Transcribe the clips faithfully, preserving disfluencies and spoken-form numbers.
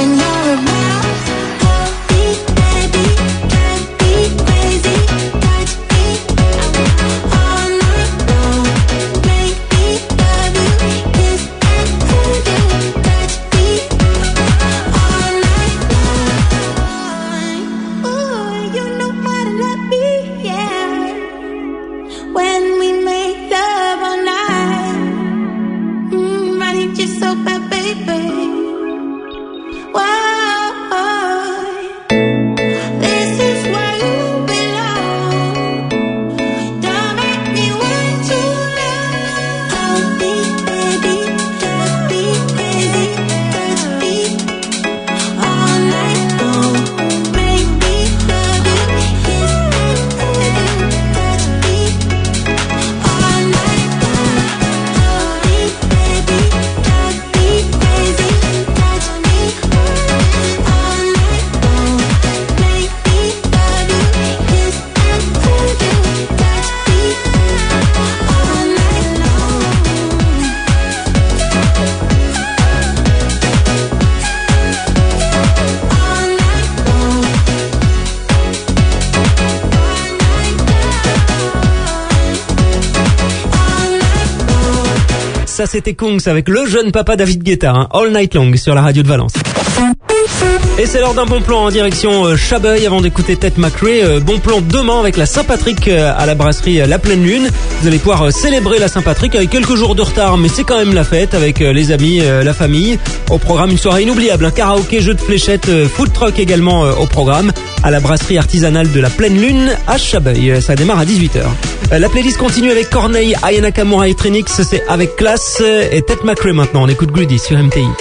Ça c'était Kungs avec le jeune papa David Guetta, hein, All Night Long sur la radio de Valence. Et c'est l'heure d'un bon plan en direction euh, Chabeuil avant d'écouter Ted McRae. Euh, bon plan demain avec la Saint-Patrick euh, à la brasserie euh, La Pleine Lune. Vous allez pouvoir euh, célébrer la Saint-Patrick avec quelques jours de retard, mais c'est quand même la fête avec euh, les amis, euh, la famille. Au programme, une soirée inoubliable, un karaoké, jeu de fléchettes, euh, food truck également euh, au programme à la brasserie artisanale de La Pleine Lune à Chabeuil. Euh, ça démarre à dix-huit heures. Euh, la playlist continue avec Corneille, Aya Nakamura et Trinix. C'est avec classe euh, et Ted McRae maintenant. On écoute Greedy sur M T I.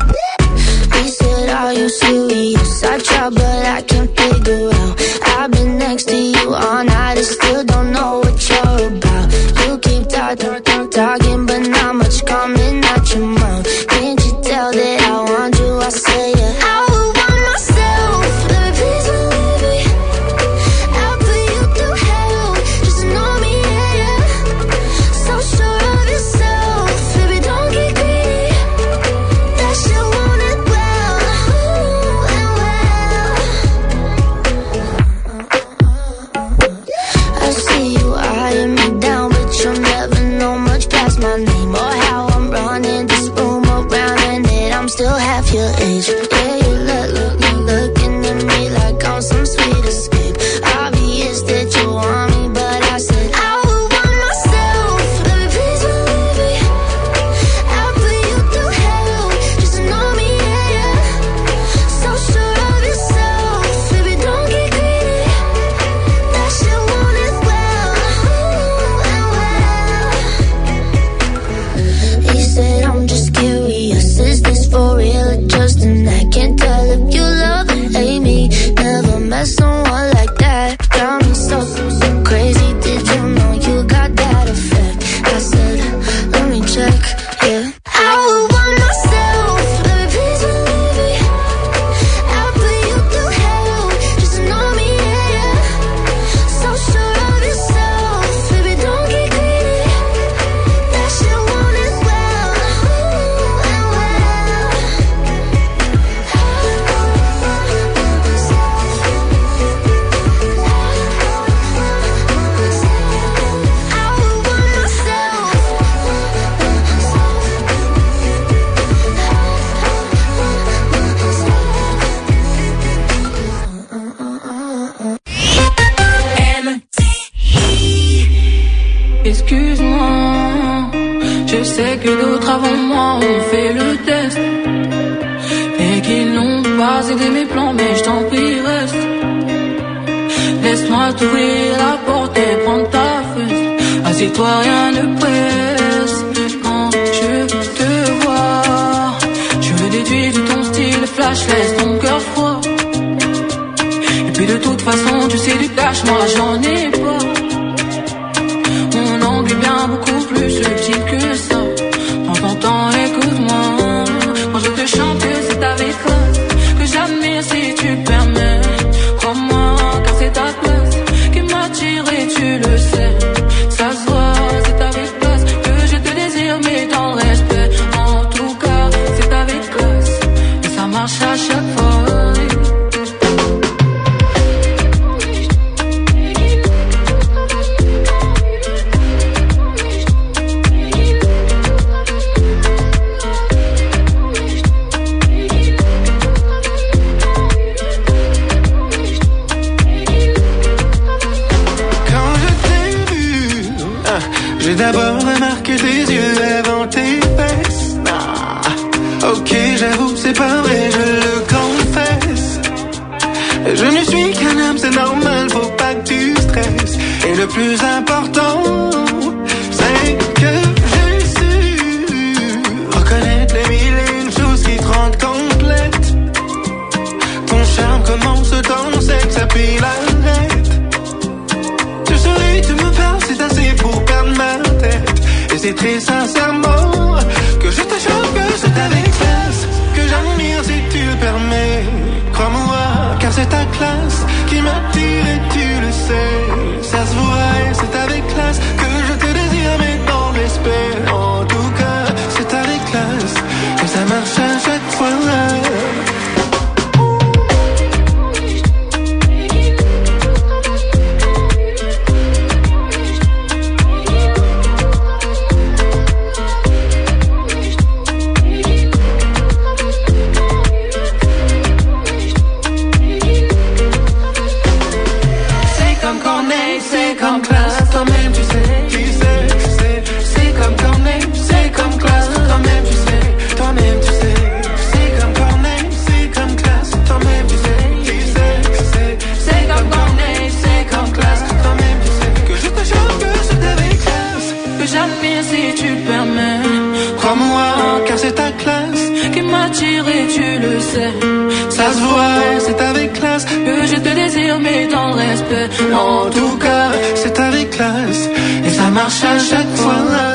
Are you serious? I try but I can't figure out. I've been next to you all night and still don't know what you're about. You keep talking, talking but not much coming out your mouth. Can't you tell that I want you? I say yeah. I would want myself. Baby, please believe me. I'll put you through hell. Just know me, yeah, yeah. So sure of yourself. Baby, don't get greedy. That shit want it well. I see you eyeing me down, but you'll never know much past my name or how I'm running this room around, and that I'm still half your age. Yeah, you look, look, look, looking at me like I'm some sweet escape. Obvious that you want me, but I said I would want myself. Baby, please believe me. I'll put you through hell. Just know me, yeah, yeah. So sure of yourself. Baby, don't get greedy. That shit want it well. He said I'm just curious. Is this for real or just an act? Can't tell if you love or hate me. Never met someone like that. Got me so, so crazy. Did you know you got that effect? I said, let me check, yeah. I would want myself. Baby, please believe me. I'll put you through hell. Just know me, yeah, yeah. So sure of yourself. Baby, don't get greedy. That shit want it well. I would want myself. Excuse-moi, je sais que d'autres avant moi ont fait le test et qu'ils n'ont pas aidé mes plans, mais je t'en prie reste. Laisse-moi t'ouvrir la porte et prendre ta fesse. Assieds-toi, rien ne presse. Quand je te vois, je le déduis de ton style flash, laisse ton cœur froid. Et puis de toute façon, tu sais du cash, moi j'en ai pas. Mon angle est bien beaucoup plus subtil que ça. Prends ton temps, écoute-moi. Quand je te chante, c'est ta classe que j'admire si tu permets. Crois-moi, car c'est ta place qui m'attire et tu le sais. Ça se voit, c'est avec classe que je te désire, mais dans le respect. En tout cas, c'est avec classe et ça marche à chaque J'ai d'abord remarqué tes yeux avant tes fesses. Ah, ok, j'avoue, c'est pas vrai, je le confesse. Je ne suis qu'un homme, c'est normal, faut pas que tu stresses. Et le plus important, c'est que j'ai su reconnaître les mille et une choses qui te rendent complète. Ton charme commence dans sexe, ça puis l'arrête. Tu souris, tu me parles, c'est assez pour perdre ma tête. Et c'est très sincèrement que je te choque, que c'est avec classe que j'admire si tu le permets. Crois-moi, car c'est ta classe qui m'attire et tu le sais. Ça se voit et c'est avec classe que je te désire, mais dans le respect. En tout cas, c'est avec classe que ça marche à chaque fois. Ça se voit, c'est avec classe que je te désire, mais dans le respect. En tout cas, c'est avec classe et ça marche à chaque fois.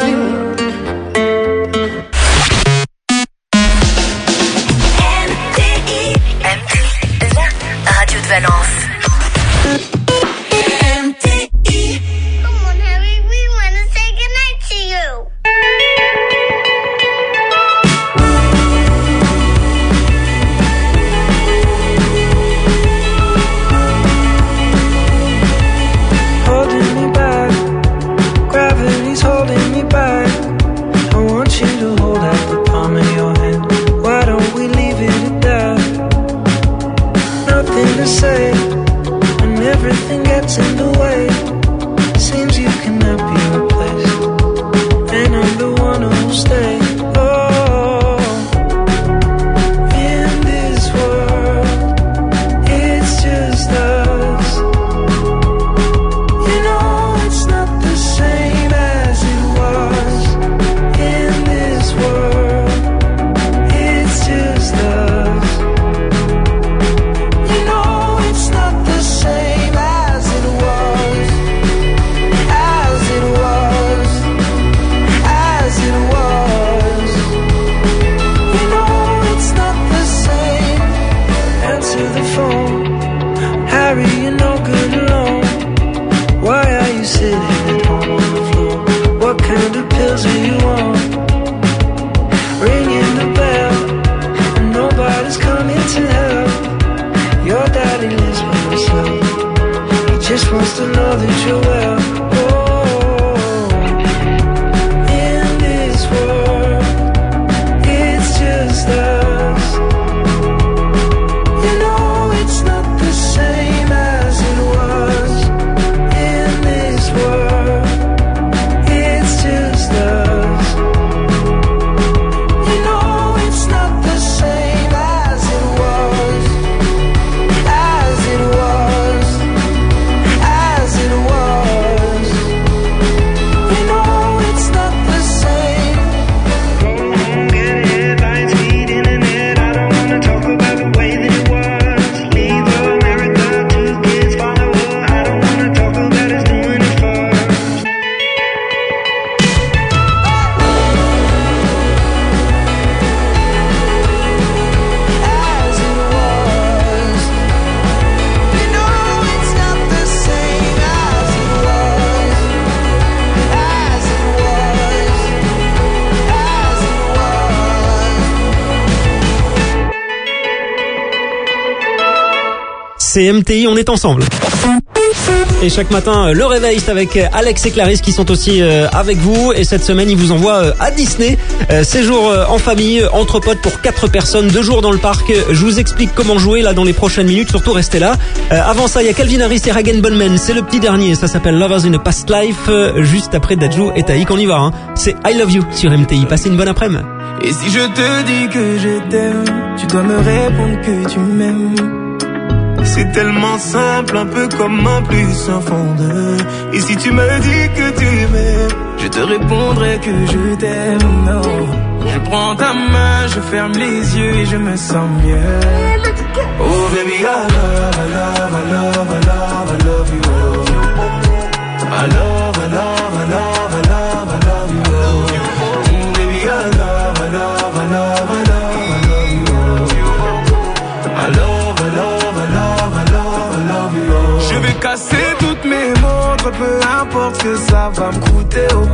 M T I, M T I, la radio de Valence. M T I. Come on, Harry, we want to say goodnight to you. Say when everything gets in the way, seems you cannot be replaced, and I'm the one who'll stay. Oh, in this world, it's just us. You know it's not the same as it was. In this world, it's just us. Just wants to know that you're well. Oh, in this world, it's just us. You know it's not the same as it was. In this world, it's just us. You know it's not the same as it was. As it was. As it was. c'est M T I, on est ensemble. Et chaque matin, le réveil, c'est avec Alex et Clarisse qui sont aussi avec vous. Et cette semaine, ils vous envoient à Disney. Séjour en famille, entre potes pour quatre personnes, deux jours dans le parc. Je vous explique comment jouer là dans les prochaines minutes, surtout restez là. Avant ça, il y a Calvin Harris et Hagen Bonman. C'est le petit dernier, ça s'appelle Lovers in a Past Life. Juste après Dadju et Taïk, on y va. Hein. C'est I Love You sur M T I. Passez une bonne après-midi. Et si je te dis que je t'aime, tu dois me répondre que tu m'aimes. C'est tellement simple, un peu comme un plus sans fondeur. Et si tu me dis que tu m'aimes, je te répondrai que je t'aime. Non. Je prends ta main, je ferme les yeux et je me sens mieux. Oh baby, I love, I love, I love, I love, I love you. I love, I love, I love, I love, I love you. Oh baby, I love, I love, I love, I love, I love you. I love, I love, I love, I love, I love you. Je vais casser toutes mes montres, peu importe ce que ça va me coûter. Oh.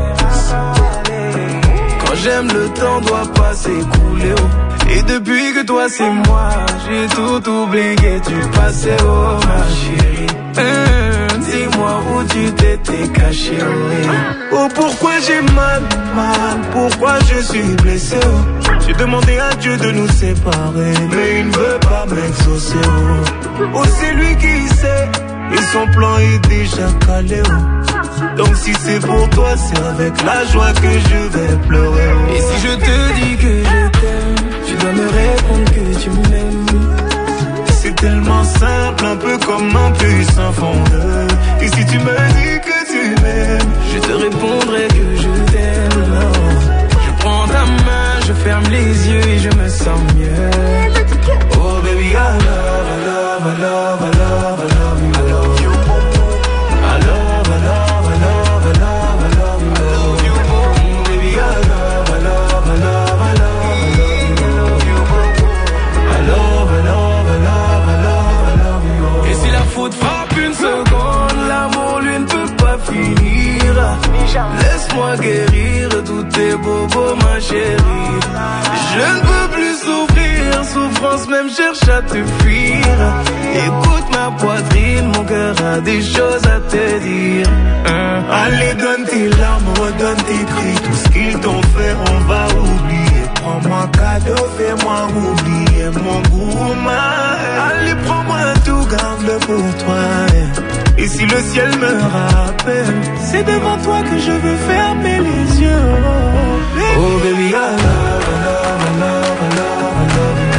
Quand j'aime, le temps doit pas s'écouler. Oh. Et depuis que toi c'est moi, j'ai tout oublié du passé. Oh ma chérie, mmh, dis-moi où tu t'étais caché. Oh, oh pourquoi j'ai mal, mal, pourquoi je suis blessé. Oh. J'ai demandé à Dieu de nous séparer, mais il ne veut pas m'exaucer. Oh, oh c'est lui qui sait, et son plan est déjà calé. Oh. Donc si c'est pour toi, c'est avec la joie que je vais pleurer. Oh. Et si je te dis que je t'aime, tu dois me répondre que tu m'aimes. C'est tellement simple, un peu comme un puissant fondeur. Et si tu me dis que tu m'aimes, je te répondrai que je t'aime. Non. Je prends ta main, je ferme les yeux et je me sens mieux. Oh baby, I love, I love, I love, I love, I love you. I love you. I love, I love, I love, I love, I love you. I love you. Oh baby, I love, I love, I love, I love, I love you. I love, I love, I love, I love, I love you. Et si la faute frappe une seconde, l'amour lui ne peut pas finir. Laisse-moi guérir tous tes bobos, ma chérie. Je ne peux plus souffrir, souffrance même cherche à te fuir. Écoute ma poitrine, mon cœur a des choses à te dire. Hein? Allez, donne tes larmes, redonne tes cris. Tout ce qu'ils t'ont fait, on va oublier. Prends-moi cadeau, fais-moi oublier mon gourmand. Allez, prends-moi tout, garde-le pour toi. Et si le ciel me rappelle, c'est devant toi que je veux fermer les yeux. Oh baby, oh, baby I love, I love, I love, I love, I love you.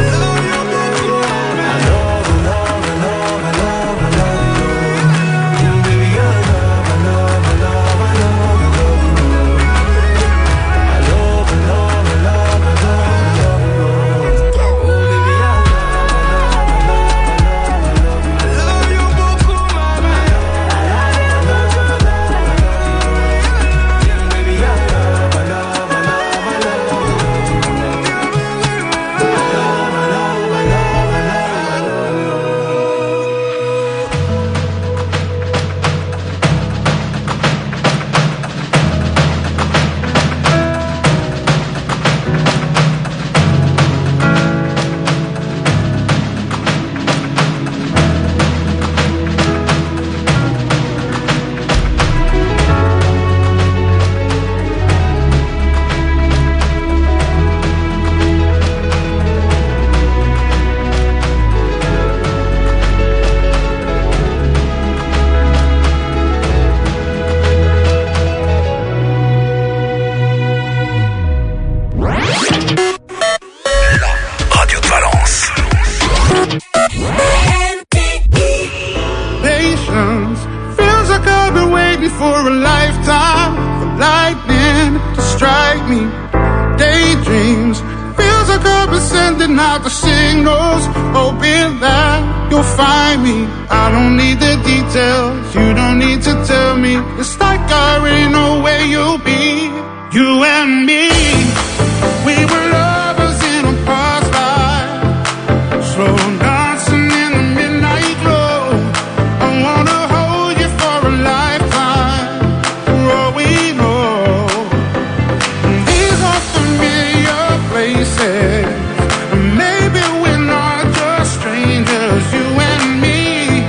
I love, I love, I love, I love, I love you. Oh baby I love, I love, I love, I love, I love you. I love, I love, I love, I love, I love you. Oh baby I love, I love, I love, I love, I love you. Out the signals, hoping that you'll find me. I don't need the details, you don't need to tell me. It's like I already know where you'll be. You and me, we were lovers in a past life, slow dancing in the midnight glow. I wanna hold you for a lifetime, for all we know. These are familiar places. Maybe we're not just strangers, you and me.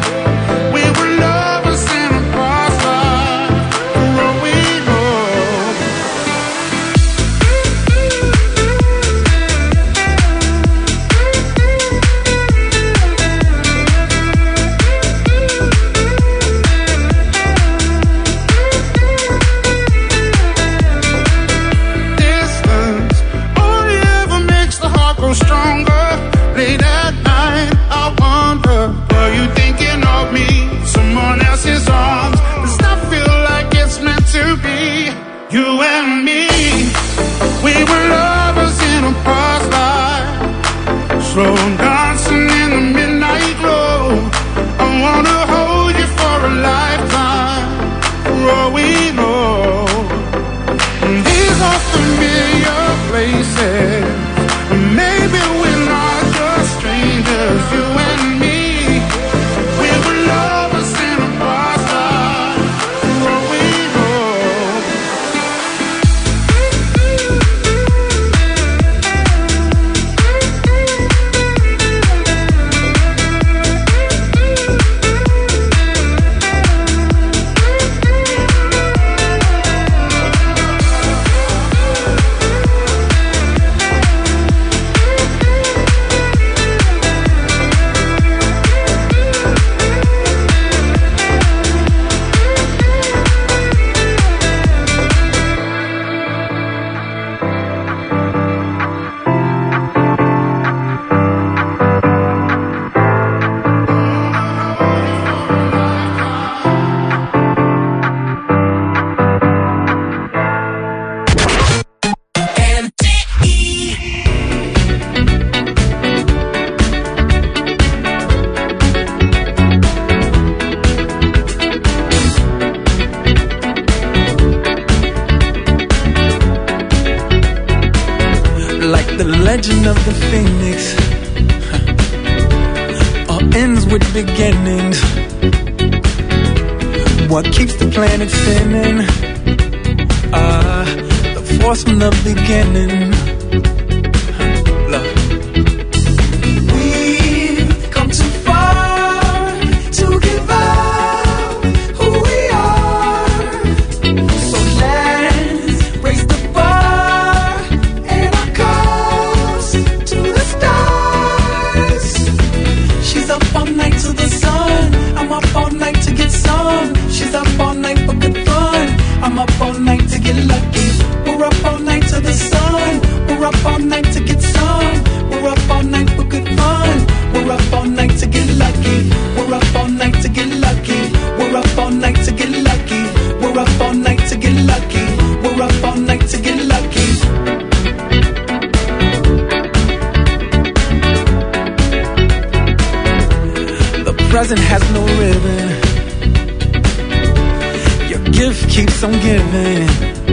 origin of the phoenix huh. All ends with beginnings. What keeps the planet spinning? Ah, uh, the force from the beginning. Present has no ribbon. Your gift keeps on giving.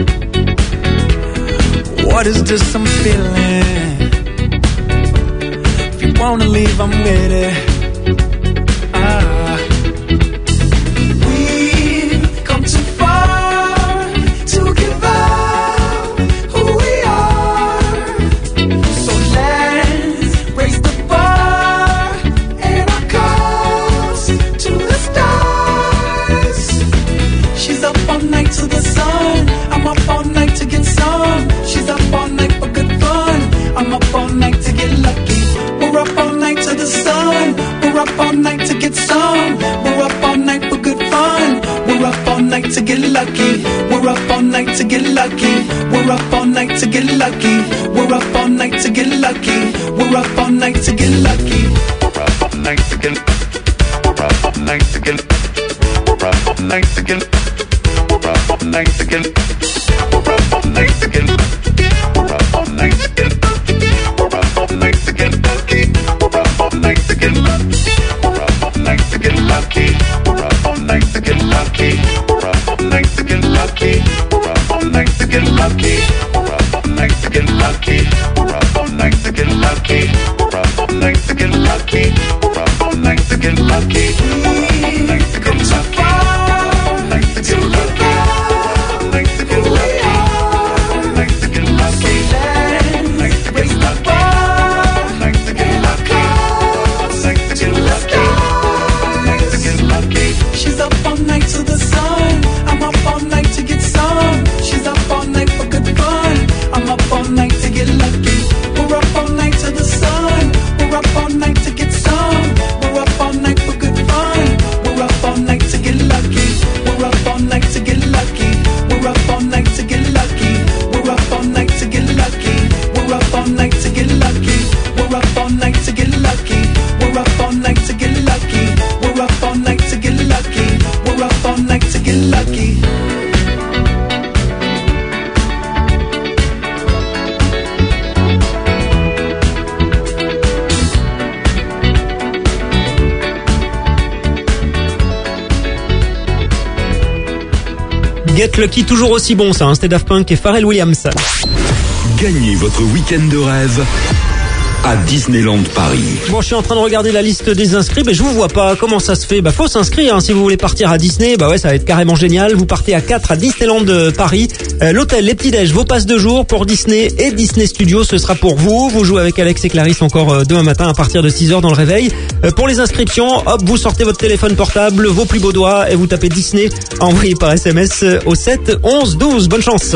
What is this I'm feeling? If you wanna leave, I'm with it. Ah. We've come too far to give up who we are. So let's raise the bar and our cups to the stars. She's up all night to the sun. I'm up all night to get some. She's up all night for good fun. I'm up all night to get lucky. We're up all night to the sun. We're up all night to get some. We're up all night for good fun. We're up all night to get lucky. We're up all night to get lucky. We're up all night to get lucky. We're up all night to get lucky. We're up all night to get lucky. We're up all night to get. We're up all night to get. We're up all night to get. We're up all night to get. We're up all night to get. We're up all night to get. We're up all night to get lucky. We're up all night to get lucky. We're up all night to get lucky. We're up all night to get lucky. We're up all night to get lucky. We're up all night to get lucky. We're up all night to get lucky. We're up all night to get lucky. We're up all night to get lucky. We're up all night to get lucky. We're up all night to get lucky. Get Lucky, toujours aussi bon ça, hein, c'était Daft Punk et Pharrell Williams. Gagnez votre week-end de rêve à Disneyland Paris. Bon, je suis en train de regarder la liste des inscrits, mais je vous vois pas. Comment ça se fait? Bah, faut s'inscrire, hein. Si vous voulez partir à Disney, bah ouais, ça va être carrément génial. Vous partez à quatre à Disneyland Paris. Euh, l'hôtel, les petits-déj, vos passes de jour pour Disney et Disney Studios, ce sera pour vous. Vous jouez avec Alex et Clarisse encore euh, demain matin à partir de six heures dans le réveil. Euh, pour les inscriptions, hop, vous sortez votre téléphone portable, vos plus beaux doigts et vous tapez Disney, envoyé par S M S au sept onze douze. Bonne chance.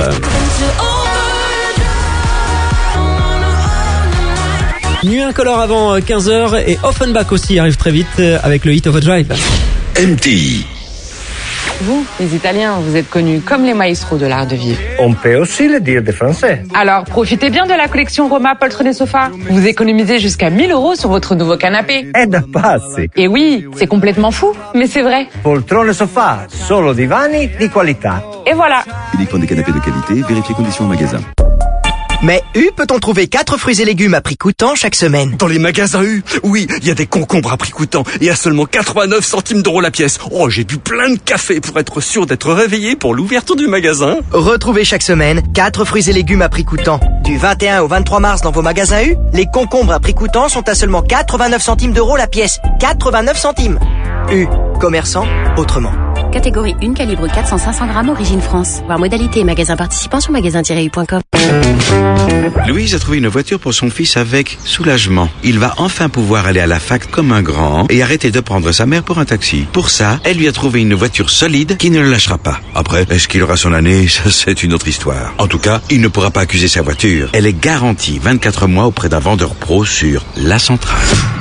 Nuit incolore avant quinze heures et Offenbach aussi arrive très vite avec le hit Overdrive. M T I. Vous, les Italiens, vous êtes connus comme les maestros de l'art de vivre. On peut aussi le dire des Français. Alors, profitez bien de la collection Roma Poltrone et Sofa. Vous économisez jusqu'à mille euros sur votre nouveau canapé. È da pazzi. Et oui, c'est complètement fou, mais c'est vrai. Poltrone Sofa, solo divani di qualità. Et voilà. Uniquement des canapés de qualité, vérifiez conditions au magasin. Mais U, peut-on trouver quatre fruits et légumes à prix coûtant chaque semaine? Dans les magasins U, oui, il y a des concombres à prix coûtant et à seulement quatre-vingt-neuf centimes d'euros la pièce. Oh, j'ai bu plein de café pour être sûr d'être réveillé pour l'ouverture du magasin. Retrouvez chaque semaine quatre fruits et légumes à prix coûtant. Du vingt et un au vingt-trois mars dans vos magasins U, les concombres à prix coûtant sont à seulement quatre-vingt-neuf centimes d'euros la pièce. quatre-vingt-neuf centimes. U, commerçant autrement. Catégorie un, calibre quatre cents à cinq cents grammes, origine France. Voir modalité et magasin participant sur magasin tiret u point com. Louise a trouvé une voiture pour son fils avec soulagement. Il va enfin pouvoir aller à la fac comme un grand et arrêter de prendre sa mère pour un taxi. Pour ça, elle lui a trouvé une voiture solide qui ne le lâchera pas. Après, est-ce qu'il aura son année? Ça, c'est une autre histoire. En tout cas, il ne pourra pas accuser sa voiture. Elle est garantie vingt-quatre mois auprès d'un vendeur pro sur La Centrale.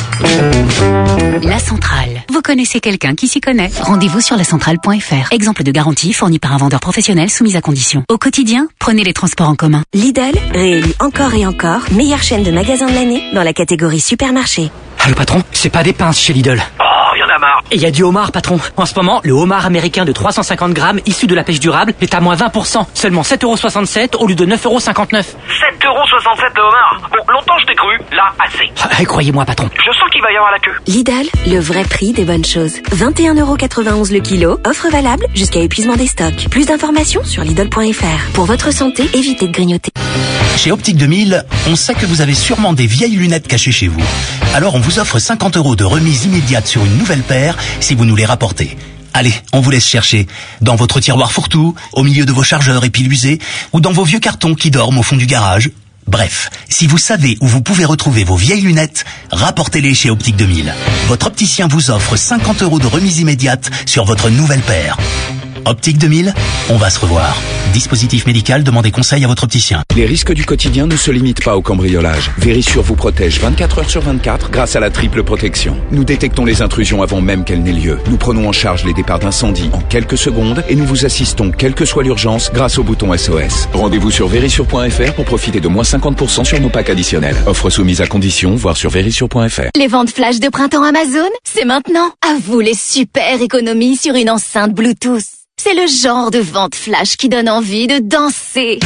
La Centrale. Vous connaissez quelqu'un qui s'y connaît? Rendez-vous sur la centrale point f r. Exemple de garantie fournie par un vendeur professionnel soumise à condition. Au quotidien, prenez les transports en commun. Lidl, réélu encore et encore, meilleure chaîne de magasins de l'année dans la catégorie supermarché. Allô patron, c'est pas des pinces chez Lidl. Oh, y'en a marre. Et il y a du homard patron. En ce moment, le homard américain de trois cent cinquante grammes issu de la pêche durable est à moins vingt pour cent. Seulement sept euros soixante-sept au lieu de neuf euros cinquante-neuf. sept euros soixante-sept le homard. Bon, longtemps je t'ai cru, là assez. Ah, croyez-moi patron. Je sens qu'il va y avoir la queue. Lidl, le vrai prix des bonnes choses. vingt et un euros quatre-vingt-onze le kilo, offre valable jusqu'à épuisement des stocks. Plus d'informations sur Lidl point f r. Pour votre santé, évitez de grignoter. Chez Optique deux mille, on sait que vous avez sûrement des vieilles lunettes cachées chez vous. Alors on vous offre cinquante euros de remise immédiate sur une nouvelle paire si vous nous les rapportez. Allez, on vous laisse chercher. Dans votre tiroir fourre-tout, au milieu de vos chargeurs et piles usées, ou dans vos vieux cartons qui dorment au fond du garage. Bref, si vous savez où vous pouvez retrouver vos vieilles lunettes, rapportez-les chez Optique deux mille. Votre opticien vous offre cinquante euros de remise immédiate sur votre nouvelle paire. Optique deux mille, on va se revoir. Dispositif médical, demandez conseil à votre opticien. Les risques du quotidien ne se limitent pas au cambriolage. Vérissure vous protège vingt-quatre heures sur vingt-quatre grâce à la triple protection. Nous détectons les intrusions avant même qu'elles n'aient lieu. Nous prenons en charge les départs d'incendie en quelques secondes et nous vous assistons, quelle que soit l'urgence, grâce au bouton S O S. Rendez-vous sur vérissure point f r pour profiter de moins cinquante pour cent sur nos packs additionnels. Offre soumise à condition, voir sur vérissure point f r. Les ventes flash de printemps Amazon, c'est maintenant. À vous les super économies sur une enceinte Bluetooth. C'est le genre de vente flash qui donne envie de danser,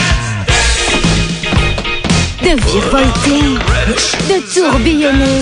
de virevolter, de tourbillonner.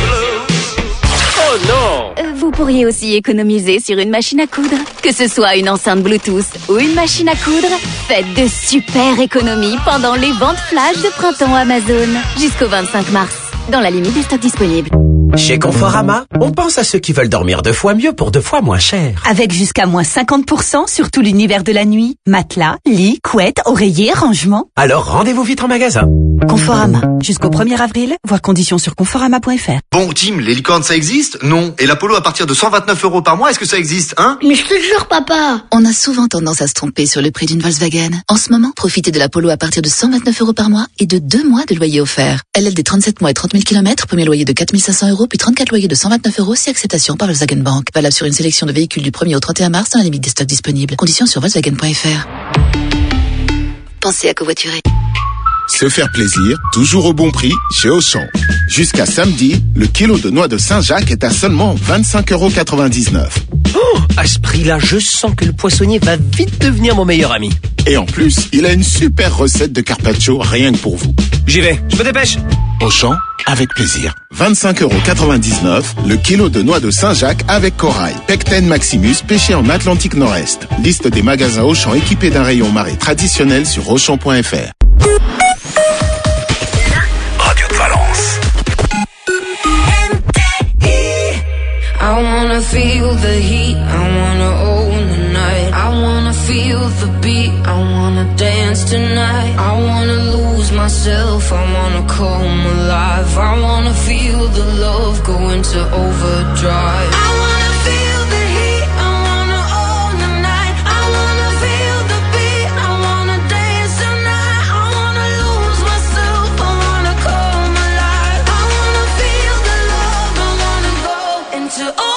Oh non! Vous pourriez aussi économiser sur une machine à coudre. Que ce soit une enceinte Bluetooth ou une machine à coudre, faites de super économies pendant les ventes flash de printemps Amazon. Jusqu'au vingt-cinq mars, dans la limite des stocks disponibles. Chez Conforama, on pense à ceux qui veulent dormir deux fois mieux pour deux fois moins cher. Avec jusqu'à moins cinquante pour cent sur tout l'univers de la nuit. Matelas, lit, couette, oreiller, rangement. Alors rendez-vous vite en magasin. Conforama. Jusqu'au premier avril, voir conditions sur conforama point f r. Bon, Tim, les licornes, ça existe? Non. Et la Polo à partir de cent vingt-neuf euros par mois, est-ce que ça existe, hein? Mais je te jure, papa. On a souvent tendance à se tromper sur le prix d'une Volkswagen. En ce moment, profitez de la Polo à partir de cent vingt-neuf euros par mois et de deux mois de loyer offert. L L D trente-sept mois et trente mille kilomètres, premier loyer de quatre mille cinq cents euros, puis trente-quatre loyers de cent vingt-neuf euros, si acceptation par Volkswagen Bank. Valable sur une sélection de véhicules du premier au trente et un mars dans la limite des stocks disponibles. Conditions sur volkswagen point f r. Pensez à covoiturer. Se faire plaisir, toujours au bon prix, chez Auchan. Jusqu'à samedi, le kilo de noix de Saint-Jacques est à seulement vingt-cinq euros quatre-vingt-dix-neuf. Oh, à ce prix-là, je sens que le poissonnier va vite devenir mon meilleur ami. Et en plus, il a une super recette de carpaccio rien que pour vous. J'y vais, je me dépêche. Auchan, avec plaisir. vingt-cinq euros quatre-vingt-dix-neuf, le kilo de noix de Saint-Jacques avec corail. Pecten Maximus, pêché en Atlantique Nord-Est. Liste des magasins Auchan équipés d'un rayon marée traditionnel sur auchan point f r. Radio de Valence. I wanna feel the heat, I wanna own the night. I wanna feel the beat, I wanna dance tonight. I wanna lose myself, I wanna come alive. I wanna feel the love go into overdrive. I wanna feel the heat, I wanna own the night. I wanna feel the beat, I wanna dance tonight. I wanna lose myself, I wanna come alive. I wanna feel the love, I wanna go into overdrive.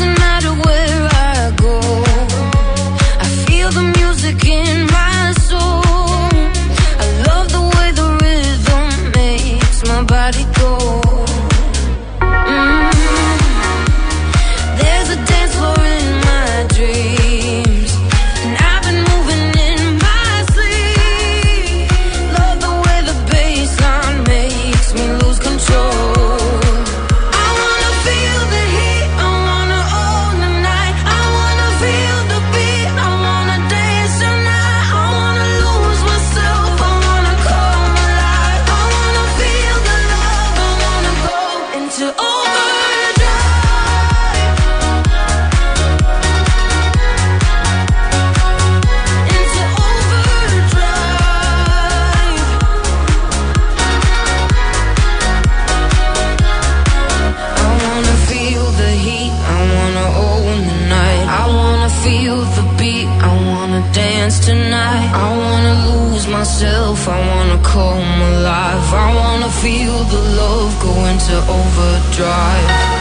In my soul, dance tonight. I wanna lose myself, I wanna come alive. I wanna feel the love go into overdrive.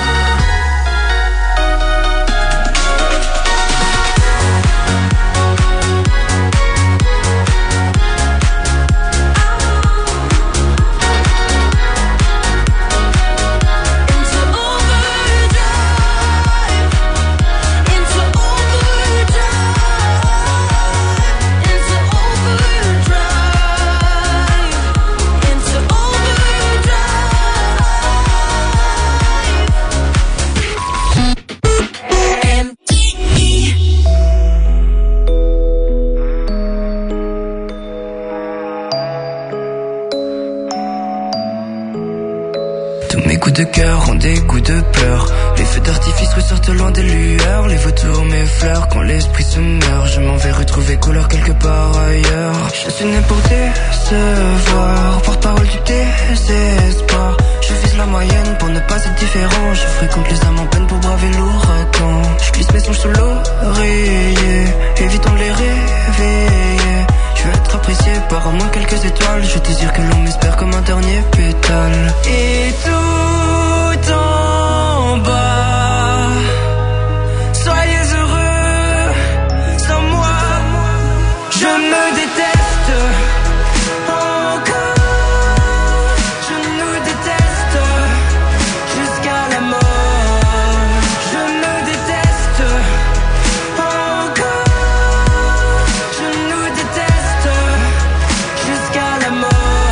De cœur ont des goûts de peur. Les feux d'artifice ressortent loin des lueurs. Les vautours m'effleurent quand l'esprit se meurt. Je m'en vais retrouver couleur quelque part ailleurs. Je suis né pour décevoir, porte-parole du désespoir. Je vise la moyenne pour ne pas être différent. Je fréquente les âmes en peine pour braver l'ouragan. Je glisse mes songes sous l'oreiller, évitons de les réveiller. Je veux être apprécié par au moins quelques étoiles. Je désire que l'on m'espère comme un dernier pétale. Et tout en bas, soyez heureux sans moi. Je me déteste encore. Je nous déteste jusqu'à la mort. Je me déteste encore. Je nous déteste jusqu'à la mort.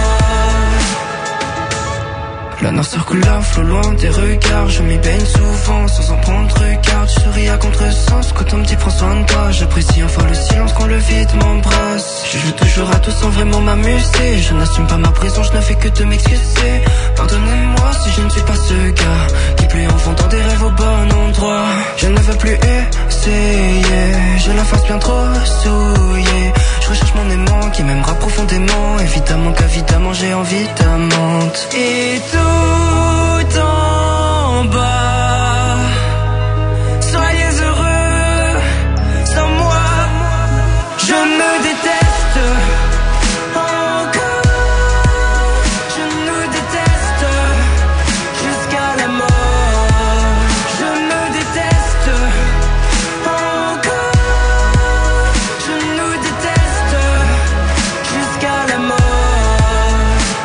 La noirceur coule à flot loin des regards. Je m'y baigne souvent sans en prendre garde. Je souris à contresens quand on me dit prends soin de toi. J'apprécie enfin le silence quand le vide m'embrasse. Je joue toujours à tout sans vraiment m'amuser. Je n'assume pas ma présence, je ne fais que de m'excuser. Pardonnez-moi si je ne suis pas ce gars qui plaît en fondant des rêves au bon endroit. Je ne veux plus essayer, j'ai la face bien trop souillée. Je recherche mon aimant qui m'aimera profondément. Évidemment qu'évidemment j'ai envie d'amante. Et tout en bas, soyez heureux sans moi. Je me déteste encore. Je nous déteste jusqu'à la mort. Je me déteste encore. Je nous déteste jusqu'à la mort.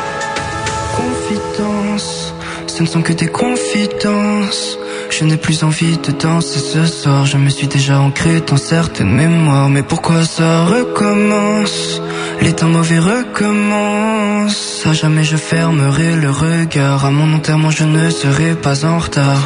Confidence, ce ne sont que des confidences. Je n'ai plus envie de danser ce soir. Je me suis déjà ancré dans certaines mémoires. Mais pourquoi ça recommence? Les temps mauvais recommencent. À jamais je fermerai le regard. À mon enterrement je ne serai pas en retard.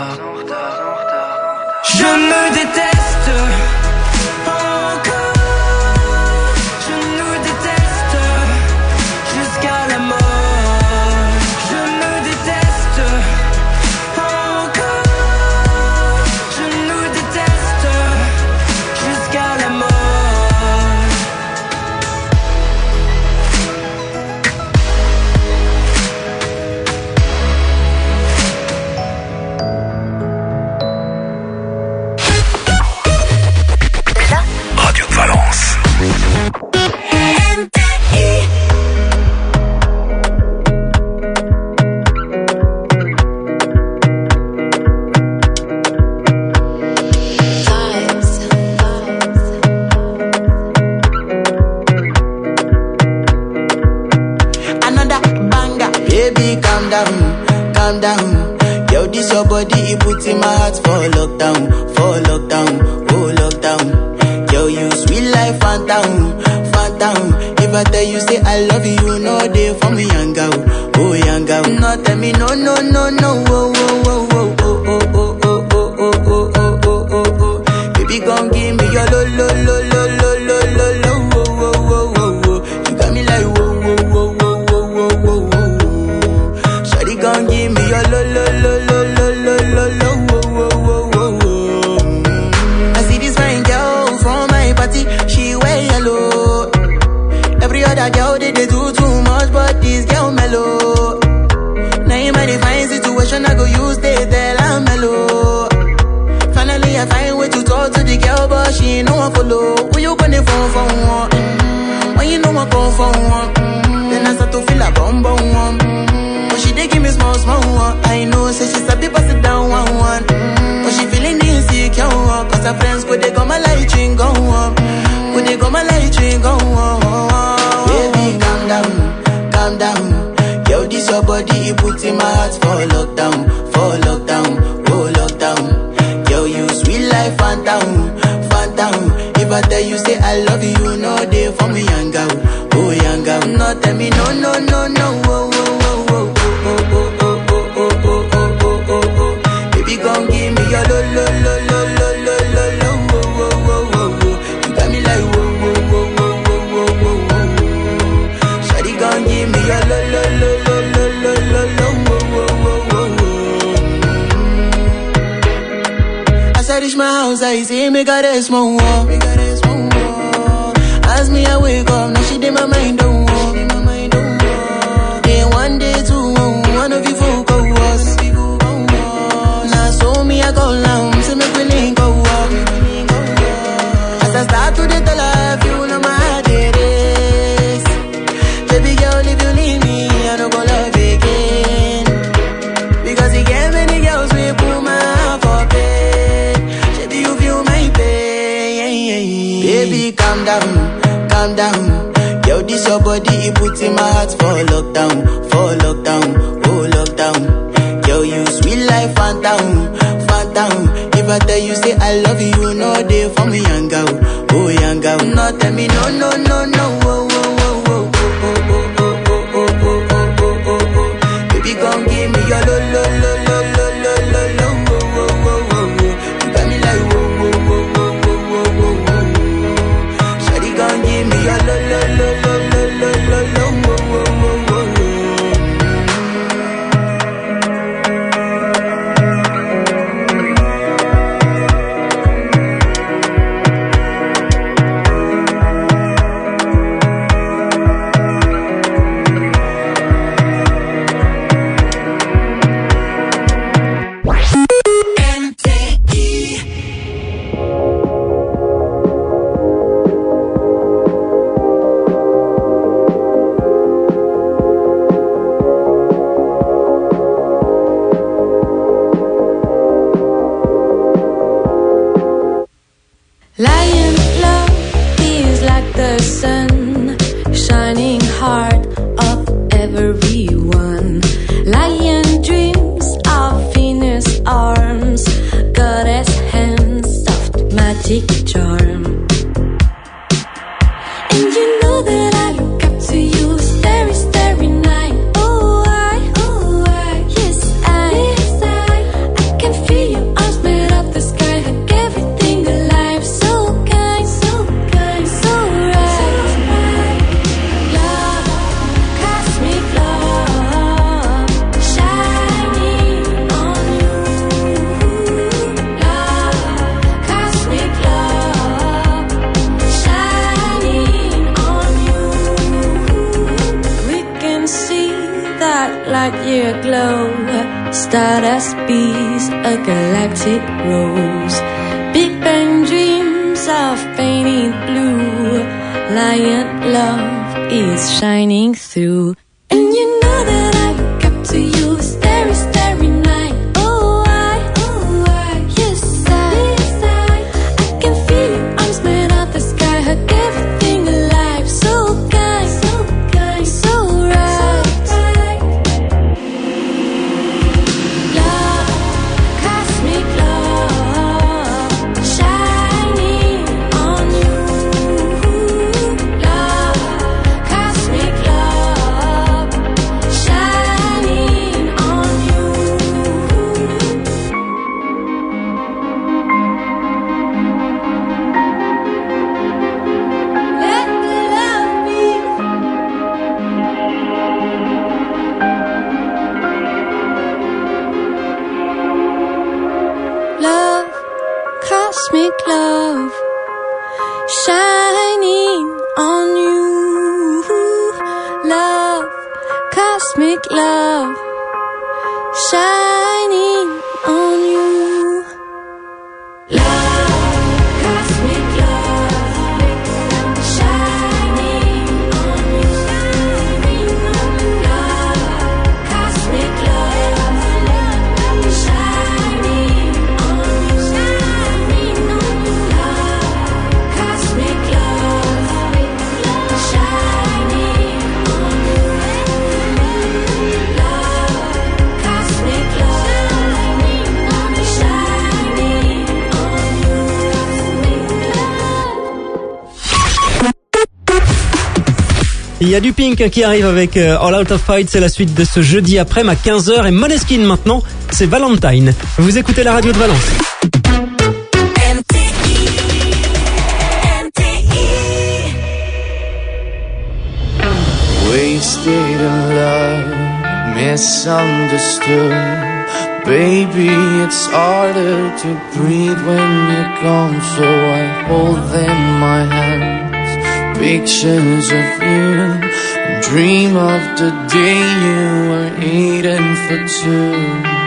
Je me déteste encore. Je nous déteste jusqu'à la mort. Je me déteste encore. Je nous déteste jusqu'à la mort. Radio de Valence. Another banger, baby, calm down, calm down. Yo, this your body, it puts in my heart for lockdown, for lockdown, oh lockdown. Yo, you sweet life, phantom, phantom. If I tell you say I love you, you know they for me, young girl, oh young girl. No, tell me no, no, no, no, oh, oh, oh, oh, oh, oh, oh, oh, oh, oh, oh, oh, oh, oh. Baby, gon' give me your lo, lo, lo, lo, lo, lo, lo, lo, oh, oh, oh, oh, oh. You got me like whoa, whoa, whoa, whoa, whoa, whoa, whoa, whoa. Shawty gon' give me your lo, lo, lo, lo, lo, lo, lo, lo, oh, oh, oh, oh, oh. I see this fine girl from my party, she wear yellow. Every other girl they, they do too much, but this girl mellow. Now in my divine situation, I go use they tell I'm mellow. Finally Finally, I find way to talk to the girl, but she ain't no one follow. Who you gonna phone for one? Mm-hmm. When you know I come for one, mm-hmm. Then I start to feel a bum bum one. Mm-hmm. But she dey give me small small one. I know, say she's a bit pass it down one one. Mm-hmm. But she feeling insecure, cause her friends go they go my light ring go on. Go they go my light ring go on. Baby, calm down, calm down. Yo, this your body, it puts in my heart for lockdown, for lockdown, oh lockdown. Yo, you sweet life, phantom, phantom. If I tell you say I love you, no day for me, young girl, oh young girl. No tell me no, no, no, no, oh, oh, oh, oh, oh, oh, oh, oh, oh, oh, oh, oh, oh, oh. Baby, gon' give me your lo, lo, lo, lo, lo, lo, lo, lo, oh, oh, oh, oh, oh. You got me like whoa, whoa, whoa, whoa, whoa, whoa, whoa, whoa. Shawty gon' give me your lo, lo, lo, lo, lo, lo, lo, lo, oh, oh, oh, oh, oh. As I reach my house, I see me got a small wall. Me got a small wall. As me I wake up, now she did my mind don't walk. Day one, day two, one of you folk go was. Now so me I go down, so me we link go up. As I start to the tell her, you know my heart it is. Baby girl, if you leave me, I don't go love again. Because you get many girls we put my heart for bed. Baby, you feel my pain. Baby, calm down, calm down. Yo, this your body, it puts in my heart for lockdown, for lockdown, oh lockdown. Yo, you sweet life, phantom, phantom. If I tell you say I love you, no day for me, young girl, oh young girl. No tell me no, no, no, no, oh, oh, oh, oh, oh, oh, oh, oh, oh, oh, oh, oh, oh. Baby, gon' give me your lo, lo, lo, lo, lo, lo, lo, lo, oh, oh, oh, oh, oh. You got me like whoa, whoa, whoa, whoa, whoa, whoa, whoa, whoa. Shawty gon' give me your lo, lo, lo, lo, lo, lo, lo, lo, oh, oh, oh, oh, oh. Lion love is like the sun, shining heart of everyone. Lion dreams of Venus arms, goddess hands, soft magic charm. And you know that I look up to you, starry, starry night. Oh, I, oh, I, yes, I, yes, I, I can feel your arms made of the sky, like everything alive. So kind, so kind, so right. So right. Love, cosmic love, shining on you. Love, cosmic love, shining on you. We can see that light year glow, stardust bees, a galactic rose. Big Bang dreams of painted blue. Lion love is shining through. And you know that I look up to you, starry, starry night. Oh, I, oh, I, yes, I, yes, I, I can feel your arms made of the sky, hug everything alive. So kind, so kind, so right. So right. Love, cosmic love, shining on you. Love, cosmic love, shining on you. Let the love be. Love, cosmic love, shining on you. Love, cosmic love, shining on you. Il y a du Pink qui arrive avec euh, All Out of Fight, c'est la suite de ce jeudi après-midi à quinze heures. Et Måneskin maintenant, c'est Valentine. Vous écoutez la radio de Valence. Wasted in love, misunderstood. Baby, it's harder to breathe when you're gone, so I hold them in my hands, pictures of you, and dream of the day you were eating for two.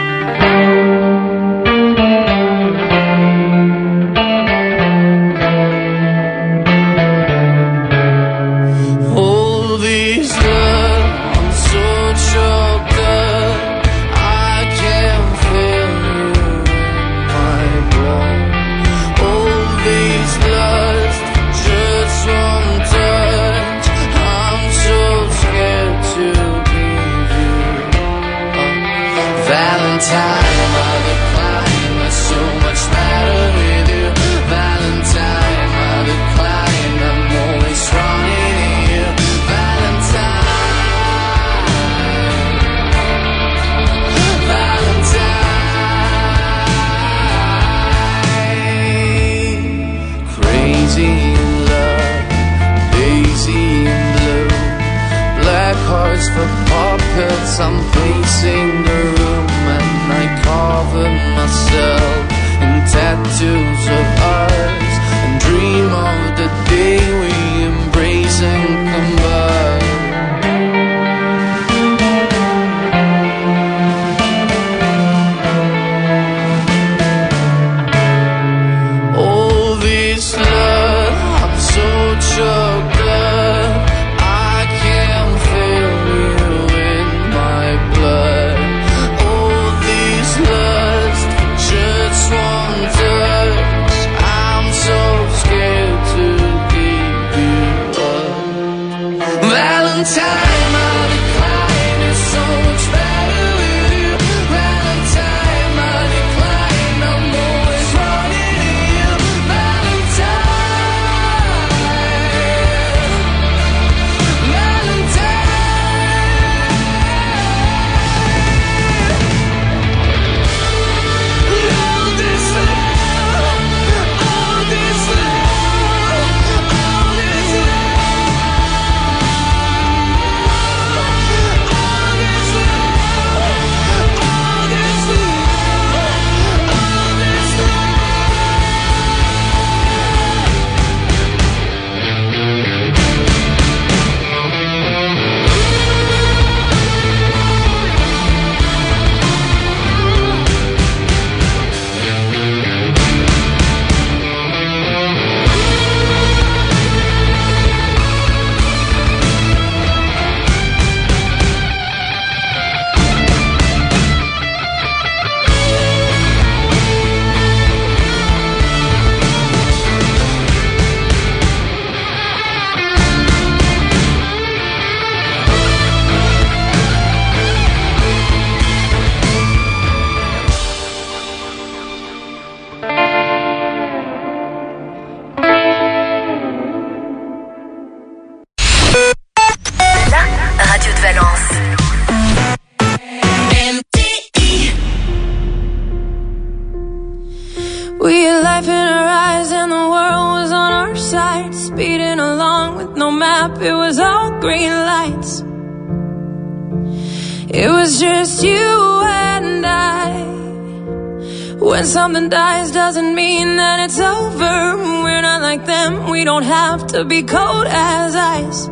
I'm pacing the room and I cover myself in tattoos of ours and dream of the day we embrace and combine. All this love, I'm so choked up, I can't feel you in my blood. All this lust, just one touch, I'm so scared to give you up. Valentine, my decline is so much better with you. Valentine, my decline, I'm always running to you. Valentine, Valentine. All this love, all this love, all this La radio de Valence. We had life in our eyes and the world was on our side, speeding along with no map, it was all green lights. It was just you and I. When something dies doesn't mean that it's over. We're not like them, we don't have to be cold as ice.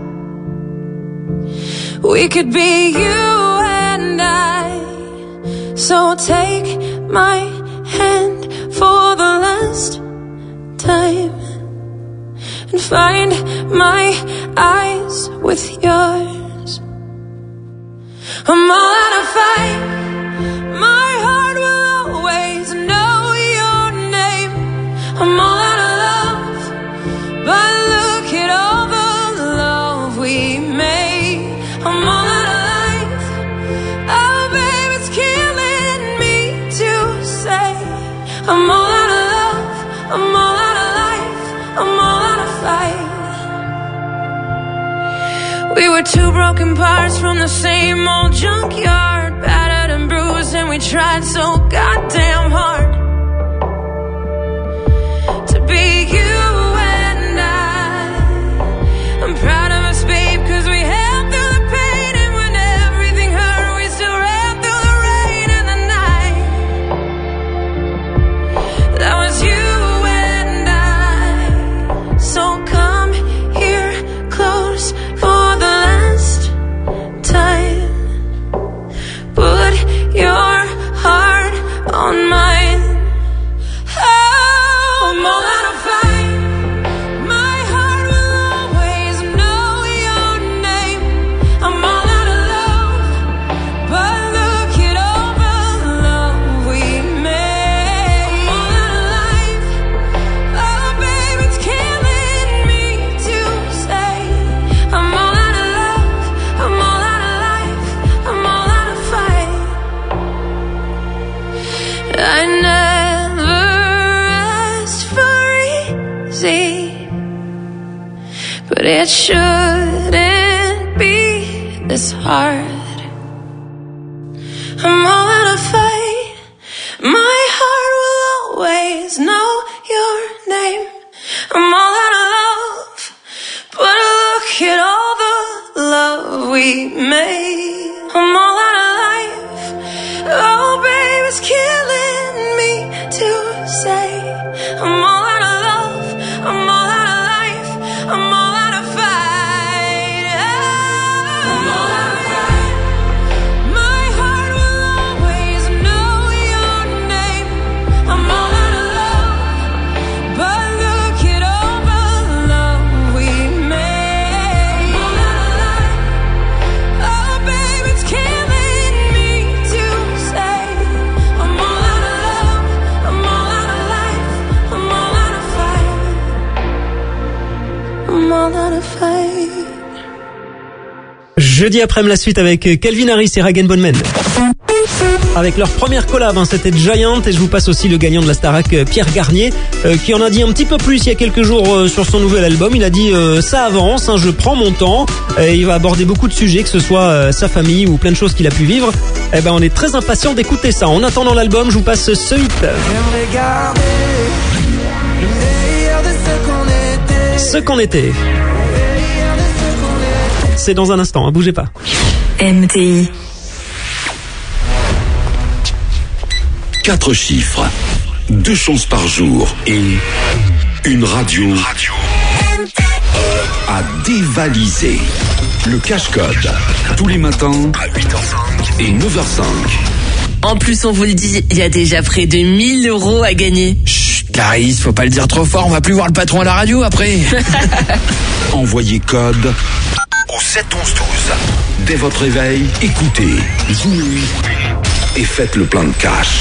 We could be you and I. So take my hand for the last time and find my eyes with yours. I'm all out of fight, my heart will always know your name. I'm all out of love, but look at all the love we made. I'm all out of life, oh babe, it's killing me to say. I'm all out of love, I'm all out of life, I'm all out of fight. We were two broken parts from the same old junkyard, battered and bruised, and we tried so goddamn hard to be you and I. I'm proud of us, babe, 'cause we held through the pain, and when everything hurt, we still ran through the rain and the night. That was you and I. So come here close for the last time. Put your heart on mine. Oh, I'm all out of fight. My heart will always know your name. I'm all out of love, but look it over the love we made. I'm all out of life. Oh, babe, it's killing me to say. I'm all out of love. I'm all out of life. I'm all out of fight. I never asked for easy, but it shouldn't be this hard. I'm all out of fight. My heart will always know your name. I'm all out of love, but look at all the love we made. I'm all out of life. Oh, babe, it's killing me to say. I'm all out of love. I'm all out of life. I'm all out of fight. Oh, I'm all out of fight. My heart will always know your name. I'm all out of love, but look at all the love we made. I'm all out of life. Oh, babe, it's killing me to say. I'm all out of love. I'm all out of life. I'm all out of fight. I'm all out of fight. Jeudi après-midi, la suite avec Calvin Harris et Rag and Bone Man. Avec leur première collab, hein, c'était Giant, et je vous passe aussi le gagnant de la Starac, euh, Pierre Garnier, euh, qui en a dit un petit peu plus il y a quelques jours euh, sur son nouvel album. Il a dit euh, ça avance, hein, je prends mon temps, et il va aborder beaucoup de sujets, que ce soit euh, sa famille ou plein de choses qu'il a pu vivre. Eh ben, on est très impatient d'écouter ça. En attendant l'album, je vous passe ce hit. J'aimerais garder le meilleur de ce qu'on était. Ce qu'on était. C'est dans un instant, hein, bougez pas. M T I. Quatre chiffres, deux chances par jour et une radio à dévaliser. Le cache-code, tous les matins à huit heures cinq et neuf heures cinq. En plus, on vous le dit, il y a déjà près de mille euros à gagner. Chut, Clarisse, faut pas le dire trop fort, on va plus voir le patron à la radio après. Envoyez code au sept onze douze. Dès votre réveil, écoutez, jouez et faites le plein de cash.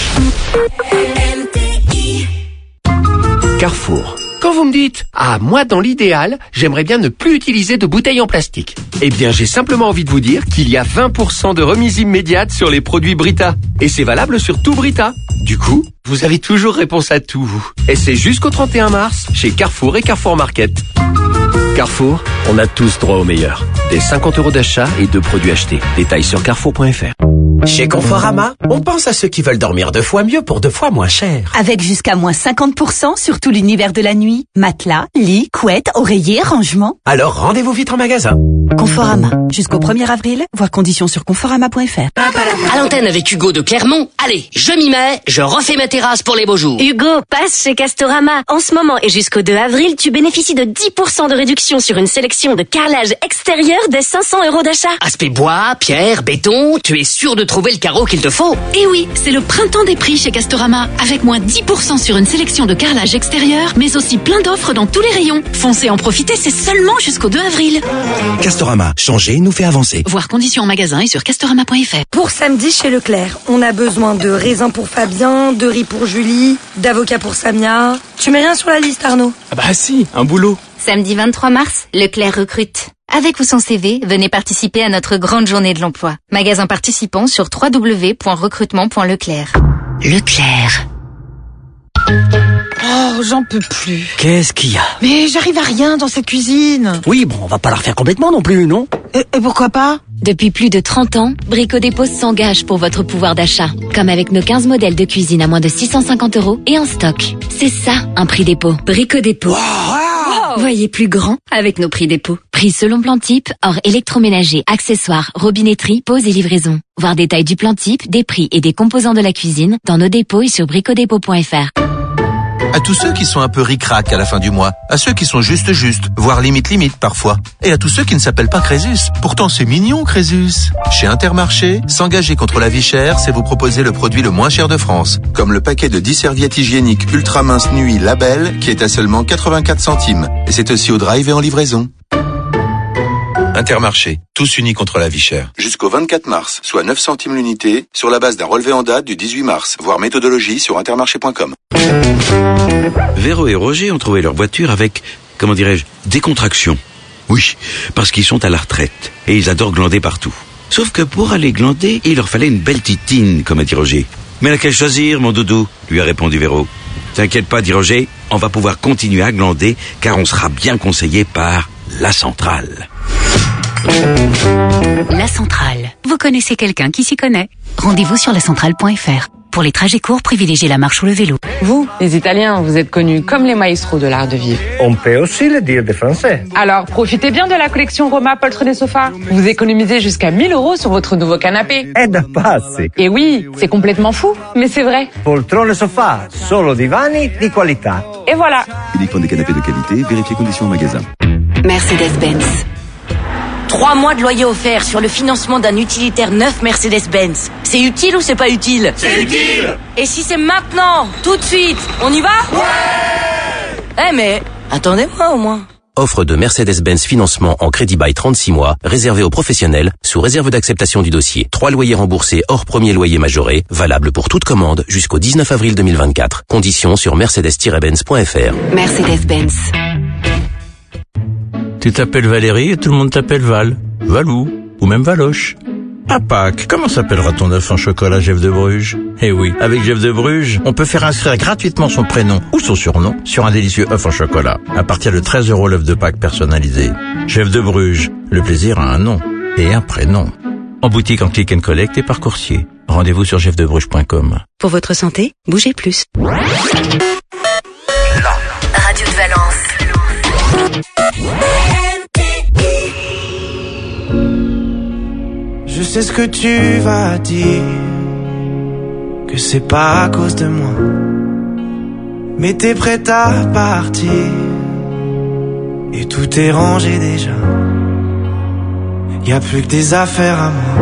Carrefour. Quand vous me dites « Ah, moi, dans l'idéal, j'aimerais bien ne plus utiliser de bouteilles en plastique », eh bien, j'ai simplement envie de vous dire qu'il y a vingt pour cent de remise immédiate sur les produits Brita. Et c'est valable sur tout Brita. Du coup, vous avez toujours réponse à tout, vous. Et c'est jusqu'au trente et un mars, chez Carrefour et Carrefour Market. Carrefour, on a tous droit au meilleur. Des cinquante euros d'achat et de produits achetés. Détails sur carrefour point f r. Chez Conforama, on pense à ceux qui veulent dormir deux fois mieux pour deux fois moins cher. Avec jusqu'à moins cinquante pour cent sur tout l'univers de la nuit. Matelas, lit, couette, oreiller, rangement. Alors rendez-vous vite en magasin. Conforama. Jusqu'au premier avril, voir conditions sur conforama point f r. À l'antenne avec Hugo de Clermont. Allez, je m'y mets, je refais ma terrasse pour les beaux jours. Hugo, passe chez Castorama. En ce moment et jusqu'au deux avril, tu bénéficies de dix pour cent de réduction sur une sélection de carrelage extérieur des cinq cents euros d'achat. Aspect bois, pierre, béton, tu es sûr de trouver le carreau qu'il te faut. Et oui, c'est le printemps des prix chez Castorama, avec moins dix pour cent sur une sélection de carrelage extérieur, mais aussi plein d'offres dans tous les rayons. Foncez en profiter, c'est seulement jusqu'au deux avril. Castorama, changer nous fait avancer. Voir conditions en magasin et sur castorama point f r. Pour samedi chez Leclerc, on a besoin de raisins pour Fabien, de riz pour Julie, d'avocat pour Samia. Tu mets rien sur la liste, Arnaud? Ah bah si, un boulot. Samedi vingt-trois mars, Leclerc recrute. Avec ou sans C V, venez participer à notre grande journée de l'emploi. Magasin participant sur w w w point recrutement point leclerc. Leclerc. Oh, j'en peux plus. Qu'est-ce qu'il y a? Mais j'arrive à rien dans cette cuisine. Oui, bon, on va pas la refaire complètement non plus, non? Et, et pourquoi pas? Depuis plus de trente ans, Brico Dépôt s'engage pour votre pouvoir d'achat. Comme avec nos quinze modèles de cuisine à moins de six cent cinquante euros et en stock. C'est ça, un prix dépôt. Brico Dépôt. Wow. Voyez plus grand avec nos prix dépôt. Prix selon plan type, hors électroménager, accessoires, robinetterie, pose et livraison. Voir détails du plan type, des prix et des composants de la cuisine dans nos dépôts et sur bricodépôt point f r. À tous ceux qui sont un peu ric-rac à la fin du mois, à ceux qui sont juste juste, voire limite limite parfois, et à tous ceux qui ne s'appellent pas Crésus. Pourtant c'est mignon Crésus. Chez Intermarché, s'engager contre la vie chère, c'est vous proposer le produit le moins cher de France, comme le paquet de dix serviettes hygiéniques ultra mince nuit Label qui est à seulement quatre-vingt-quatre centimes, et c'est aussi au drive et en livraison. Intermarché, tous unis contre la vie chère. Jusqu'au vingt-quatre mars, soit neuf centimes l'unité, sur la base d'un relevé en date du dix-huit mars, voire méthodologie sur intermarché point com. Véro et Roger ont trouvé leur voiture avec, comment dirais-je, décontraction. Oui, parce qu'ils sont à la retraite et ils adorent glander partout. Sauf que pour aller glander, il leur fallait une belle titine, comme a dit Roger. Mais laquelle choisir, mon doudou, lui a répondu Véro. T'inquiète pas, dit Roger, on va pouvoir continuer à glander car on sera bien conseillé par La Centrale. La Centrale. Vous connaissez quelqu'un qui s'y connaît? Rendez-vous sur la centrale point f r. Pour les trajets courts, privilégiez la marche ou le vélo. Vous, les Italiens, vous êtes connus comme les maestros de l'art de vivre. On peut aussi le dire des Français. Alors, profitez bien de la collection Roma Poltre des Sofas. Vous économisez jusqu'à mille euros sur votre nouveau canapé. È da pazzi. Et oui, c'est complètement fou, mais c'est vrai. Poltrone sofà, solo divani di qualità. Et voilà. Uniquement des canapés de qualité, vérifiez conditions au magasin. Mercedes-Benz. Trois mois de loyer offert sur le financement d'un utilitaire neuf Mercedes-Benz. C'est utile ou c'est pas utile? C'est utile! Et si c'est maintenant, tout de suite, on y va? Ouais! Eh mais, attendez-moi au moins. Offre de Mercedes-Benz financement en crédit bail trente-six mois, réservé aux professionnels, sous réserve d'acceptation du dossier. Trois loyers remboursés hors premier loyer majoré, valable pour toute commande jusqu'au dix-neuf avril deux mille vingt-quatre. Conditions sur mercedes tiret benz point f r. Mercedes-Benz. Tu t'appelles Valérie et tout le monde t'appelle Val, Valou, ou même Valoche. À Pâques, comment s'appellera ton œuf en chocolat Jeff de Bruges? Eh oui, avec Jeff de Bruges, on peut faire inscrire gratuitement son prénom ou son surnom sur un délicieux œuf en chocolat. À partir de treize euros l'œuf de Pâques personnalisé. Jeff de Bruges, le plaisir a un nom et un prénom. En boutique, en click and collect et par coursier. Rendez-vous sur jeff de bruges point com. Pour votre santé, bougez plus. La radio de Valence. Je sais ce que tu vas dire, que c'est pas à cause de moi, mais t'es prête à partir, et tout est rangé déjà. Y a plus que des affaires à moi.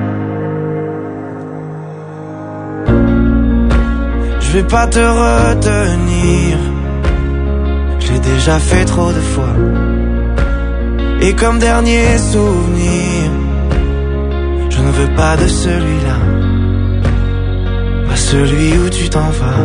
Je vais pas te retenir, je l'ai déjà fait trop de fois. Et comme dernier souvenir, je ne veux pas de celui-là, pas celui où tu t'en vas.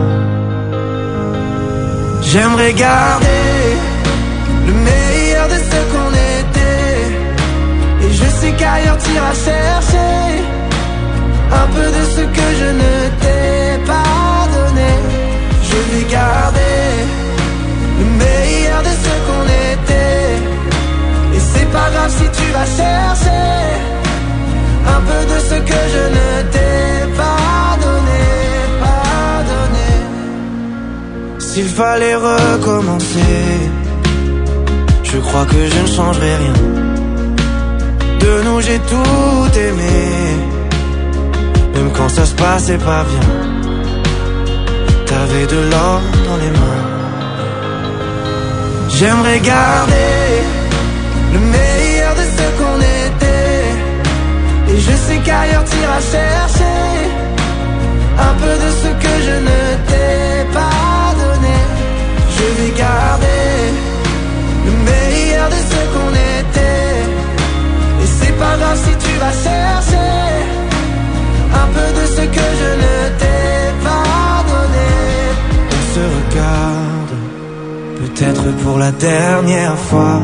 J'aimerais garder le meilleur de ce qu'on était, et je sais qu'ailleurs t'iras chercher un peu de ce que je ne t'ai pas donné. Je vais garder le meilleur de ce qu'on était, et c'est pas grave si tu vas chercher un peu de ce que je ne t'ai pas donné, pas donné. S'il fallait recommencer, je crois que je ne changerai rien. De nous j'ai tout aimé, même quand ça se passait pas bien. T'avais de l'or dans les mains. J'aimerais garder le meilleur de ce qu'on était, et je sais qu'ailleurs t'iras chercher un peu de ce que je ne t'ai pas donné. Je vais garder le meilleur de ce qu'on était, et c'est pas grave si tu vas chercher un peu de ce que je ne t'ai pas donné. On se regarde, peut-être pour la dernière fois,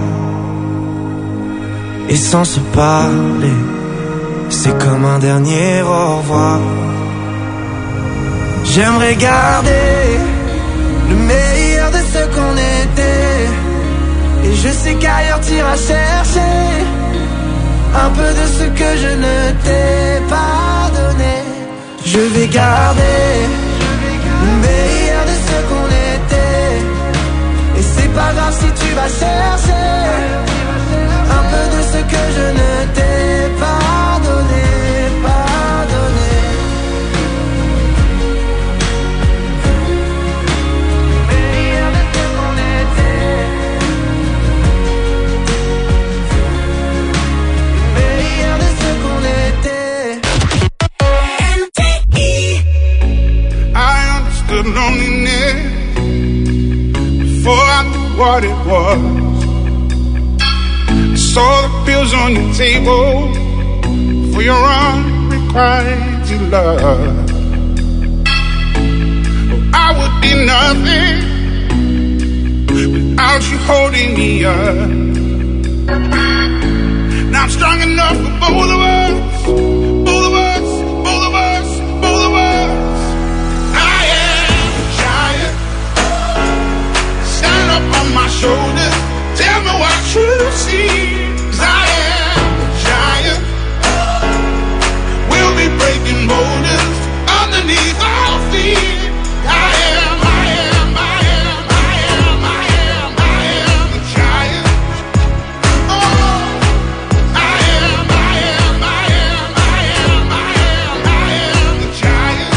et sans se parler, c'est comme un dernier au revoir. J'aimerais garder le meilleur de ce qu'on était, et je sais qu'ailleurs t'iras chercher un peu de ce que je ne t'ai pas donné. Je vais garder le meilleur de ce qu'on était. Et c'est pas grave si tu vas chercher un peu de ce que je ne t'ai pas donné, pas donné. Meilleur de ce qu'on était. Meilleur de ce qu'on était. I understood loneliness before I knew what it was. Saw the pills on your table for your unrequited love. Oh, I would be nothing without you holding me up. Now I'm strong enough for both of us, both of us, both of us, both of us. I am a giant. Stand up on my shoulders. Tell me what you see. Breaking boulders underneath our feet. I am, I am, I am, I am, I am, I am a giant. Oh, I am, I am, I am, I am, I am, I am a giant.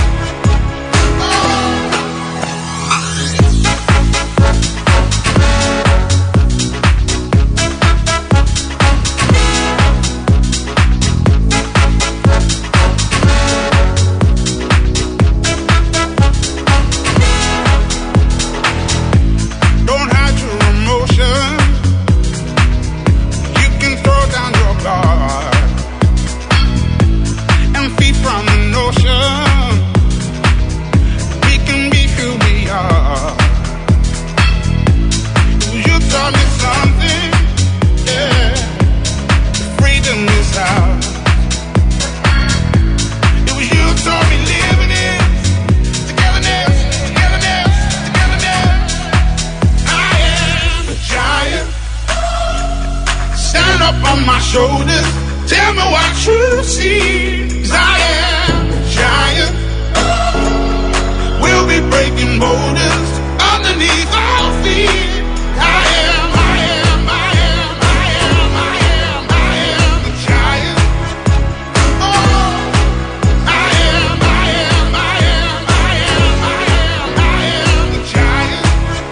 Shoulders, tell me what you see. 'Cause I am a giant. We'll be breaking boulders underneath our feet. I am, I am, I am, I am, I am, I am a giant. Oh, I am, I am, I am, I am, I am, I am a giant.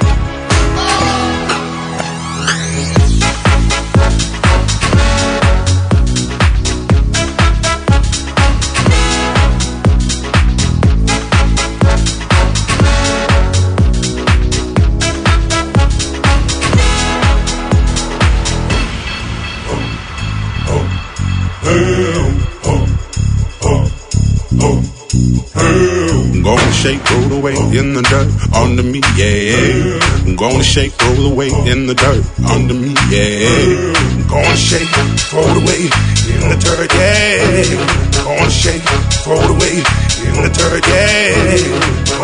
Shake, roll away in the dirt under me, yeah. I'm gonna shake, roll away in the dirt under me, yeah. I'm gonna shake, roll away in the dirt, yeah. I'm gonna shake, roll away in the dirt, yeah.